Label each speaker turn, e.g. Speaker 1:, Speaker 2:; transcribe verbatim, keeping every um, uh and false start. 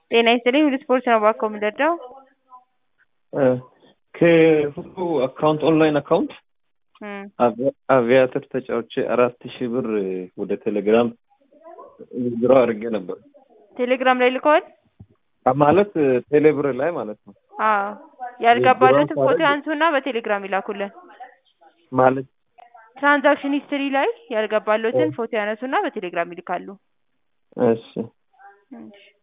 Speaker 1: ጤና ይስጥልኝ ሁሉ ስፖርት ነው ባኮ የምደርደው
Speaker 2: ከሁሉ አካውንት ኦንላይን አካውንት
Speaker 1: እም
Speaker 2: አቪያተር ተጫውቼ አራት ሺህ ብር ወደ ቴሌግራም ዊዝድሮ አድርጌ ነበር።
Speaker 1: ቴሌግራም ላይ ልከዋል
Speaker 2: ማለት ቴሌብር ላይ ማለት ነው።
Speaker 1: አዎ ያልገባሉትን ፎቶ ያንሱና በቴሌግራም ይላኩልን።
Speaker 2: ማለት
Speaker 1: ትራንዛክሽን ሂስትሪ ላይ ያልገባሉትን ፎቶ ያነሱና በቴሌግራም ይልካሉ።
Speaker 2: እሺ
Speaker 1: እሺ